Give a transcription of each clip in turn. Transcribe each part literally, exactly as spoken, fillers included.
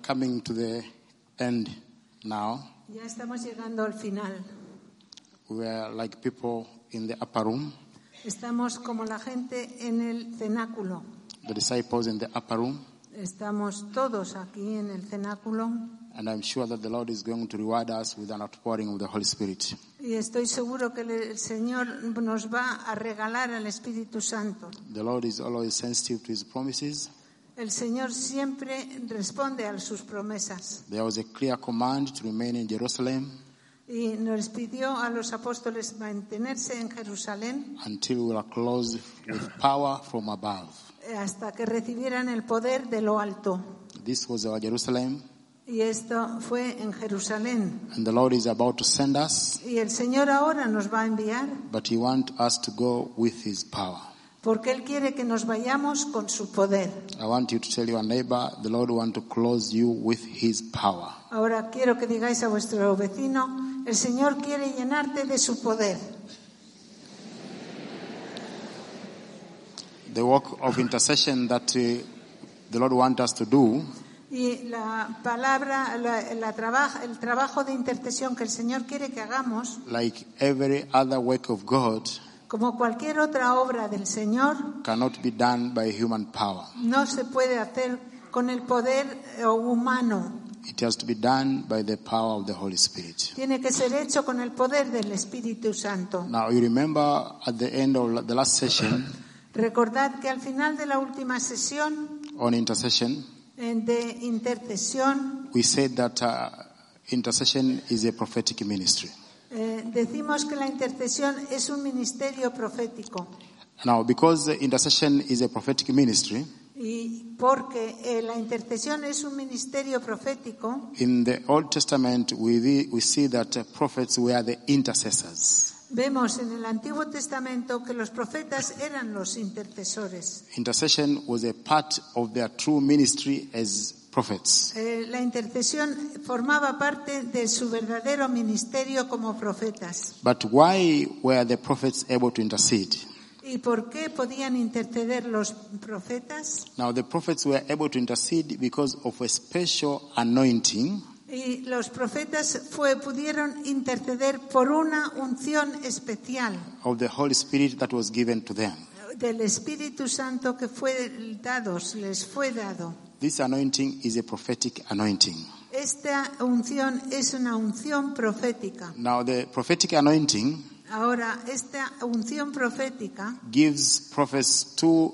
coming to the end now. Ya estamos llegando al final. We are like people in the upper room, Estamos como la gente en el cenáculo. the disciples in the upper room, Estamos todos aquí en el cenáculo and I'm sure that the Lord is going to reward us with an outpouring of the Holy Spirit. y estoy seguro que el Señor nos va a regalar al Espíritu Santo. The Lord is always sensitive to His promises. El Señor siempre responde a sus promesas There was a clear command to remain in Jerusalem y nos pidió a los apóstoles mantenerse en Jerusalén until we are clothed with power from above. hasta que recibieran el poder de lo alto. This was our Jerusalem, Y esto fue en Jerusalén. and the Lord is about to send us, Y el Señor ahora nos va a enviar but He wants us to go with His power. porque Él quiere que nos vayamos con su poder. I want you to tell your neighbor, the Lord wants to clothe you with His power. Ahora quiero que digáis a vuestro vecino, el Señor quiere llenarte de su poder. The work of intercession that uh, the Lord wants us to do Y la palabra, la, la trabaja, el trabajo de intercesión que el Señor quiere que hagamos, like every other work of God, como cualquier otra obra del Señor, cannot be done by human power. no se puede hacer con el poder eh, humano. It has to be done by the power of the Holy Spirit. Tiene que ser hecho con el poder del Espíritu Santo. Now, you remember at the end of the last session Recordad que al final de la última sesión on intercession, eh, de intercesión, we said that uh, intercession is a prophetic ministry. eh, decimos que la intercesión es un ministerio profético. Now, because the intercession is a prophetic ministry, Y porque eh, la intercesión es un ministerio profético, in the Old Testament we, we see that uh, prophets were the intercessors. vemos en el Antiguo Testamento que los profetas eran los intercesores. Intercession was a part of their true ministry as prophets. Eh, la intercesión formaba parte de su verdadero ministerio como profetas. But why were the prophets able to intercede? ¿Y por qué podían interceder los profetas? Now, the prophets were able to intercede because of a special anointing Y los profetas fue, pudieron interceder por una unción especial of the Holy Spirit that was given to them. del Espíritu Santo que fue dado, les fue dado. This anointing is a prophetic anointing. Esta unción es una unción profética. Now, the prophetic anointing Ahora, esta unción profética gives prophets two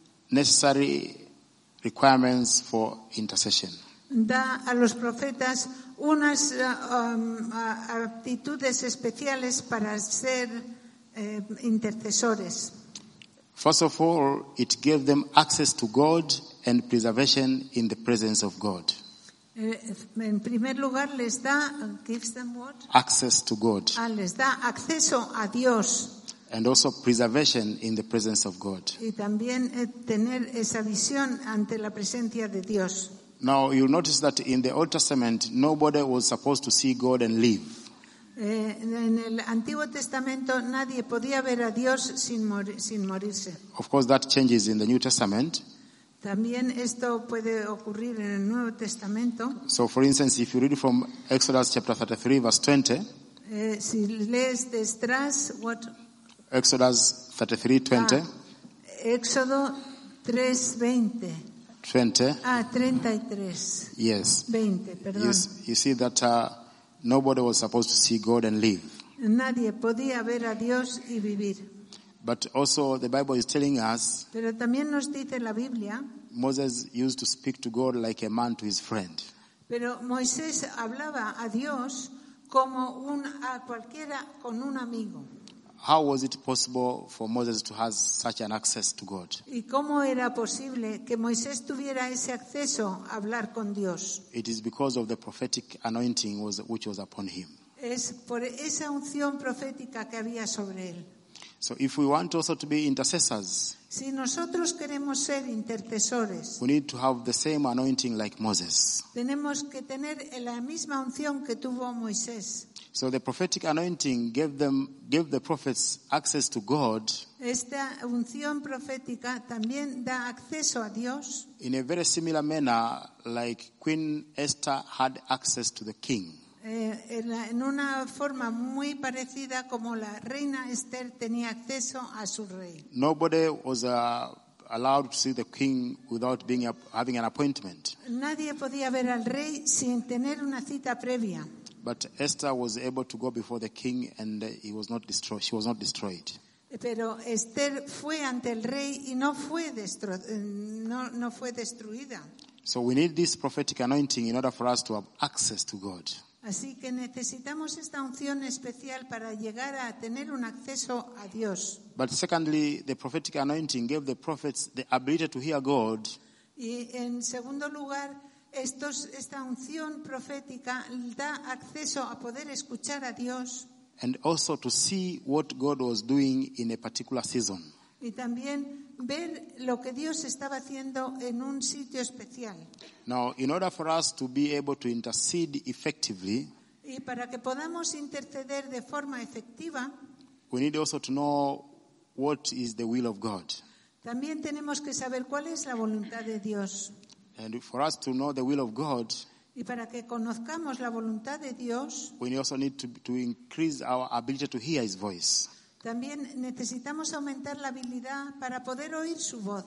necessary requirements for intercession. da a los profetas unas uh, um, uh, aptitudes especiales para ser eh, intercesores. First of all, it gave them access to God and preservation in the presence of God. Eh, en primer lugar, les da, gives them what? Access to God. Ah, les da acceso a Dios And also preservation in the presence of God. y también eh, tener esa visión ante la presencia de Dios. Now, you'll notice that in the Old Testament, nobody was supposed to see God and live. Eh, en el Antiguo Testamento nadie podía ver a Dios sin, mori- sin morirse. Of course, that changes in the New Testament. También esto puede ocurrir en el Nuevo Testamento. So, for instance, if you read from Exodus chapter thirty-three, verse twenty, Eh, si lees detrás, what? Exodus thirty-three, twenty, Ah, Éxodo tres veinte. twenty, Ah, treinta y tres. yes, veinte, perdón. yes, you see that uh, nobody was supposed to see God and live. Nadie podía ver a Dios y vivir. But also, the Bible is telling us Pero también nos dice la Biblia, Moses used to speak to God like a man to his friend. pero Moisés hablaba a Dios como un, a cualquiera con un amigo. How was it possible for Moses to have such an access to God? ¿Y cómo era posible que Moisés tuviera ese acceso a hablar con Dios? It is because of the prophetic anointing was, which was upon him. Es por esa unción profética que había sobre él. So if we want also to be intercessors, Si nosotros queremos ser intercesores, we need to have the same anointing like Moses. tenemos que tener la misma unción que tuvo Moisés. So the prophetic anointing gave them, gave the prophets access to God Esta unción profética también da acceso a Dios in a very similar manner like Queen Esther had access to the king. eh, en, la- en una forma muy parecida como la reina Esther tenía acceso a su rey. Nobody was uh, allowed to see the king without being a, having an appointment. Nadie podía ver al rey sin tener una cita previa. But Esther was able to go before the king, and uh, he was not destroyed. She was not destroyed. Pero Esther fue ante el rey y no fue, destro- eh, no, no fue destruida. So we need this prophetic anointing in order for us to have access to God. Así que necesitamos esta unción especial para llegar a tener un acceso a Dios. But secondly, the prophetic anointing gave the prophets the ability to hear God Y en segundo lugar, estos, esta unción profética da acceso a poder escuchar a Dios and also to see what God was doing in a particular season. y también ver lo que Dios estaba haciendo en un sitio especial. Now, in order for us to be able to intercede effectively, Y para que podamos interceder de forma efectiva, we need also to know what is the will of God. también tenemos que saber cuál es la voluntad de Dios. And for us to know the will of God, Y para que conozcamos la voluntad de Dios, we also need to, to increase our ability to hear His voice. también necesitamos aumentar la habilidad para poder oír su voz.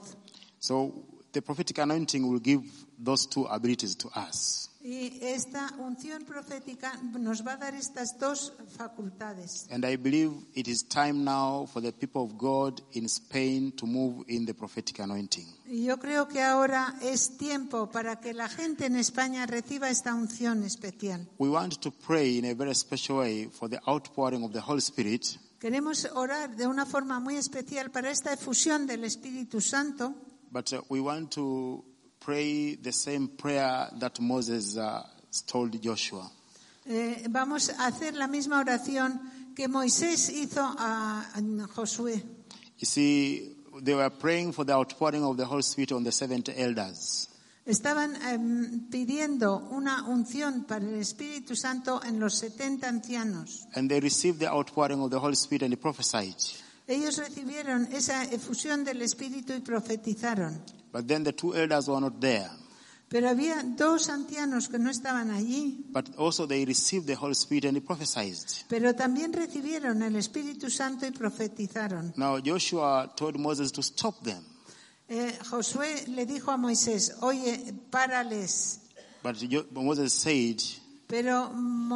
So the prophetic anointing will give those two abilities to us. Y esta unción profética nos va a dar estas dos facultades. And I believe it is time now for the people of God in Spain to move in the prophetic anointing. Y yo creo que ahora es tiempo para que la gente en España reciba esta unción especial. We want to pray in a very special way for the outpouring of the Holy Spirit, Queremos orar de una forma muy especial para esta efusión del Espíritu Santo, but uh, we want to pray the same prayer that Moses uh, told Joshua. Eh, vamos a hacer la misma oración que Moisés hizo a, a Josué. You see, they were praying for the outpouring of the Holy Spirit on the seventy elders. Estaban em, pidiendo una unción para el Espíritu Santo en los setenta ancianos. And they received the outpouring of the Holy Spirit and they prophesied. Ellos recibieron esa efusión del Espíritu y profetizaron. But then the two elders were not there. Pero había dos ancianos que no estaban allí, But also they received the Holy Spirit and they prophesied. pero también recibieron el Espíritu Santo y profetizaron. Now Joshua told Moses to stop them. Eh, Josué le dijo a Moisés, oye, párales. But Jo- Moses said, Pero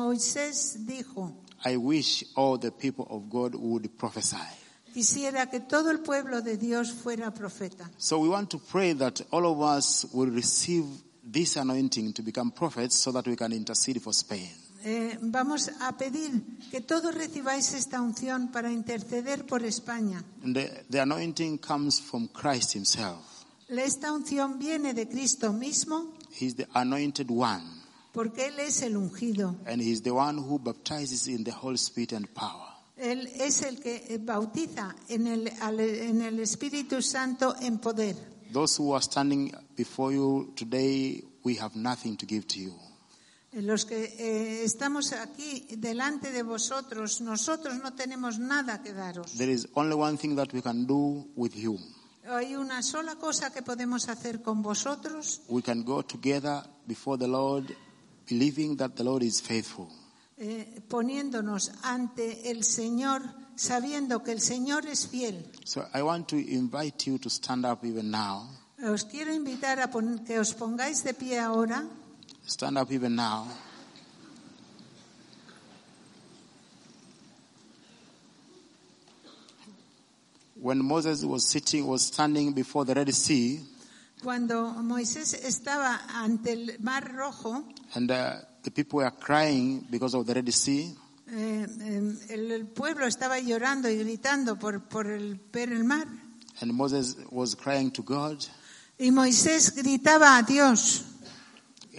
Moisés dijo, I wish all the people of God would prophesy. quisiera que todo el pueblo de Dios fuera profeta. So we want to pray that all of us will receive this anointing to become prophets so that we can intercede for Spain. Eh, vamos a pedir que todos recibáis esta unción para interceder por España. And the, the anointing comes from Christ himself. Esta unción viene de Cristo mismo He's the anointed one. porque Él es el ungido. And he's the one who baptizes in the Holy Spirit and power. Él es el que bautiza en el, al- en el Espíritu Santo en poder. Those who are standing before you today, we have nothing to give to you. Los que eh, estamos aquí delante de vosotros, nosotros no tenemos nada que daros. There is only one thing that we can do with you. Hay una sola cosa que podemos hacer con vosotros, We can go together before the Lord, believing that the Lord is faithful. eh, poniéndonos ante el Señor, sabiendo que el Señor es fiel. So I want to invite you to stand up even now. Os quiero invitar a pon- que os pongáis de pie ahora. Stand up even now. When Moses was sitting, was standing before the Red Sea, Cuando Moisés estaba ante el Mar Rojo, and uh, the people were crying because of the Red Sea, eh, eh, el, el pueblo estaba llorando y gritando por, por el, ver el mar. and Moses was crying to God, Y Moisés gritaba a Dios.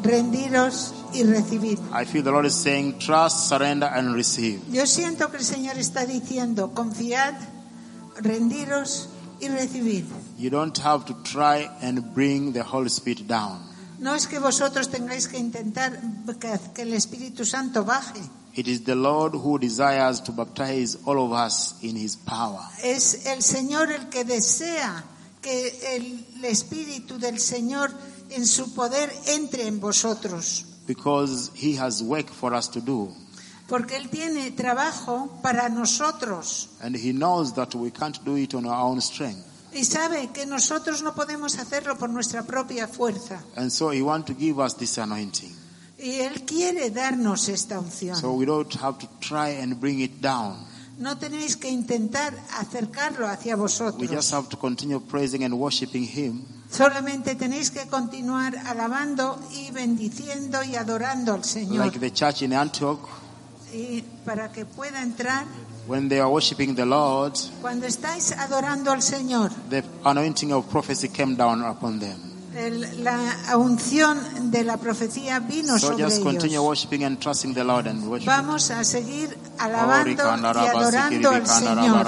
rendiros y recibid. I feel the Lord is saying, trust, surrender, and receive. Yo siento que el Señor está diciendo, confiad, rendiros y recibid. You don't have to try and bring the Holy Spirit down. No es que vosotros tengáis que intentar que, que el Espíritu Santo baje. It is the Lord who desires to baptize all of us in His power. Es el Señor el que desea que el Espíritu del Señor en su poder entre en vosotros. Because He has work for us to do. Porque Él tiene trabajo para nosotros. And He knows that we can't do it on our own strength. Y sabe que nosotros no podemos hacerlo por nuestra propia fuerza. And so He wants to give us this anointing. Y Él quiere darnos esta unción. So we don't have to try and bring it down. No tenéis que intentar acercarlo hacia We vosotros. just have to continue praising and worshiping Him. Solamente tenéis que continuar alabando y bendiciendo y adorando al Señor. Like the church in Antioch, Y para que pueda entrar, when they are worshiping the Lord, cuando estáis adorando al Señor, the anointing of prophecy came down upon them. el- la unción de la profecía vino So sobre just continue ellos. worshiping and trusting the Lord and worshiping. Vamos a seguir alabando y adorando al Señor.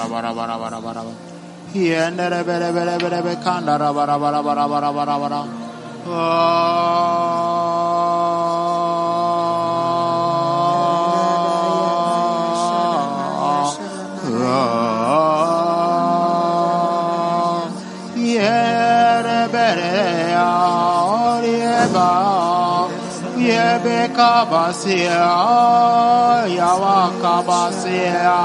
Kabasia, Yawa Kabasia,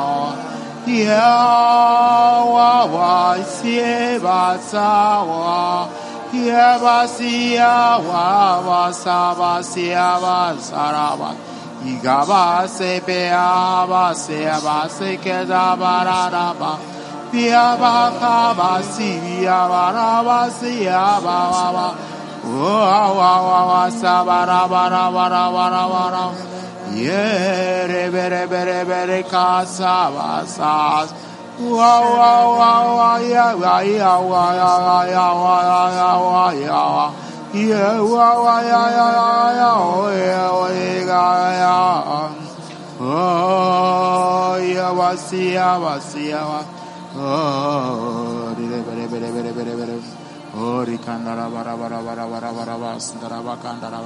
Yawa Wasiba Sawa, Yabasia, Wawa Sabasia, Saraba, Igabase Beaba, Sebase Kedabaraba, Piaba Kabasia, Barabasia, Baba. Wa wa wa wa sabara bara bara bara bara yere bere bere bere kasa basa wa wa wa wa ya wa ya wa ya ya wa ya ya wa ya ya wa wa ya ya ya o ya o ya ya oh ya wasia wasia wa oh bere bere bere bere bere bere Ori kandara bara bara bara bara bara basndara bakandara.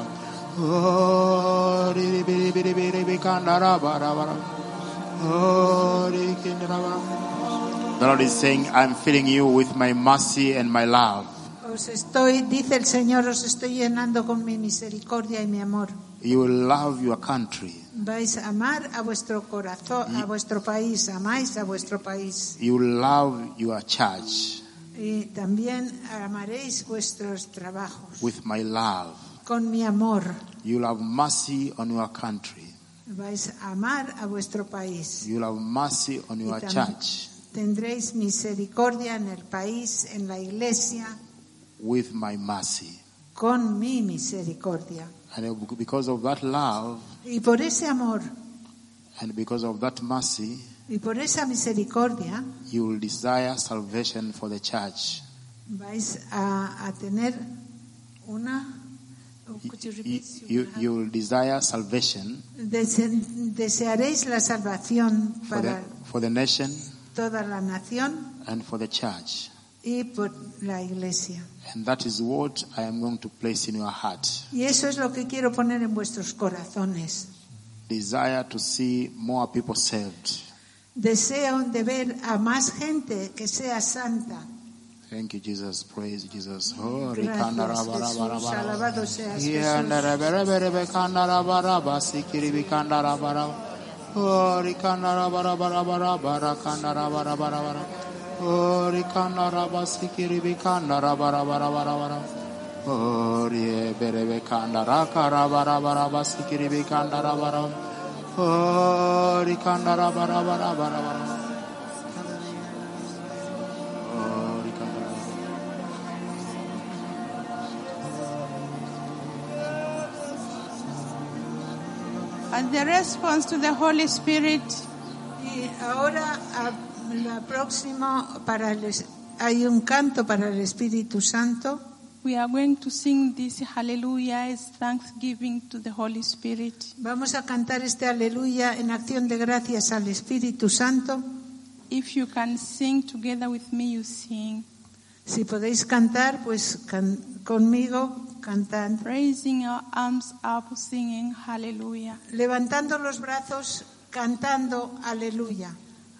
Ori biri biri biri biri kandara bara bara. Ori kindara bara. The Lord is saying, I'm filling you with my mercy and my love. Os estoy, dice el Señor, os estoy llenando con mi misericordia y mi amor. You will love your country. Vais a amar a vuestro corazón, a vuestro país, amáis a vuestro país. You will love your church. Y también amaréis vuestros trabajos. With my love. Con mi amor. You will have mercy on your country. Vais a amar a vuestro país. You will have mercy on your church. Tendréis misericordia en el país, en la iglesia. With my mercy. Con mi misericordia. And because of that love. Y por ese amor. And because of that mercy. Y por esa misericordia, you will desire salvation for the church. Vais a, a tener una. You, you, you will desire salvation. Dese, desearéis la salvación for para the, for the nation. Toda la nación. And for the church. Y por la iglesia. And that is what I am going to place in your heart. Y eso es lo que quiero poner en vuestros corazones. Desire to see more people saved. Deseo de ver a más gente que sea santa. Thank you, Jesus. Praise Jesus. Oh, Gracias, Jesús. Alabado seas, Jesús. Oh, rikandara bara bara bara bara. Oh, rikandara. And the response to the Holy Spirit. Y ahora la próxima para el, hay un canto para el Espíritu Santo. We we are going to sing this hallelujah as thanksgiving to the Holy Spirit. Vamos a cantar este aleluya en acción de gracias al Espíritu Santo. If you can sing together with me, you sing. Si podéis cantar, pues can, conmigo cantad. Raising our arms up, singing hallelujah. Levantando los brazos, cantando aleluya.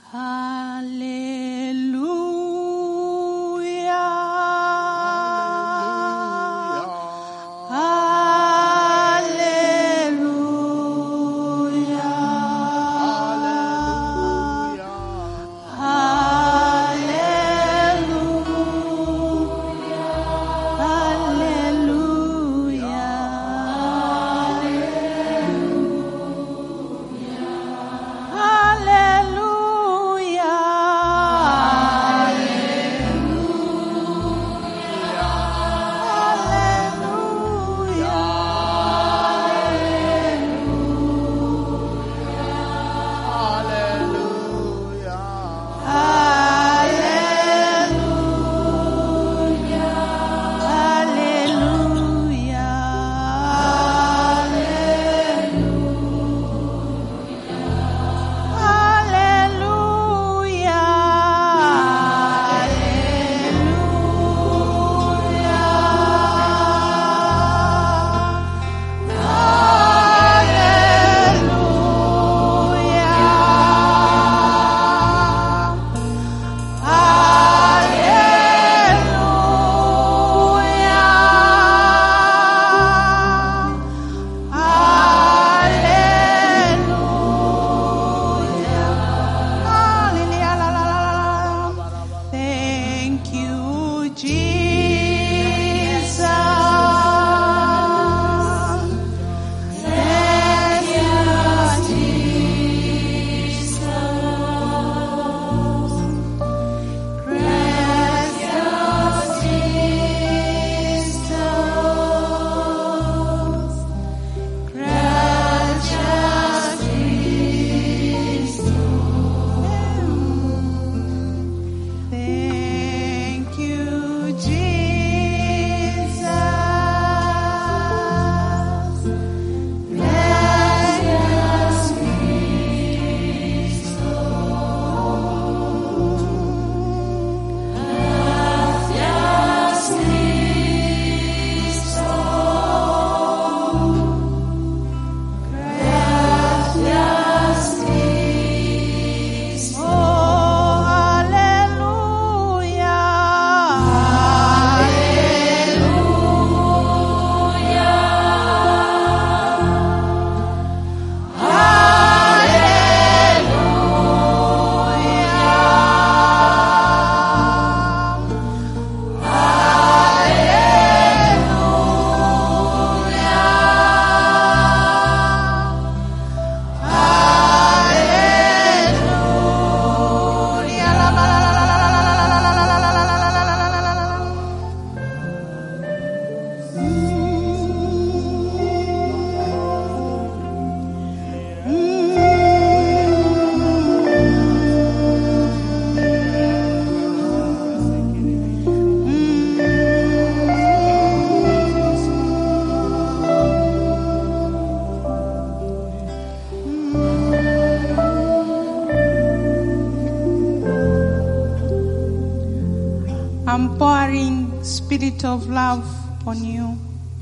I'm pouring spirit of love on you.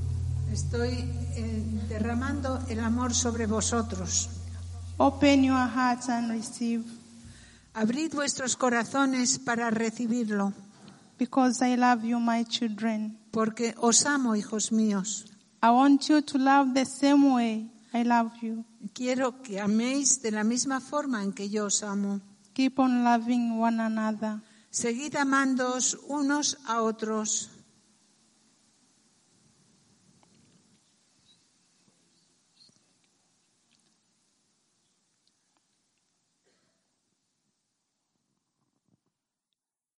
Estoy eh, derramando el amor sobre vosotros. Open your hearts and receive. Abrid vuestros corazones para recibirlo. Because I love you, my children. Porque os amo, hijos míos. I want you to love the same way I love you. Quiero que améis de la misma forma en que yo os amo. Keep on loving one another. Seguid amándoos unos a otros.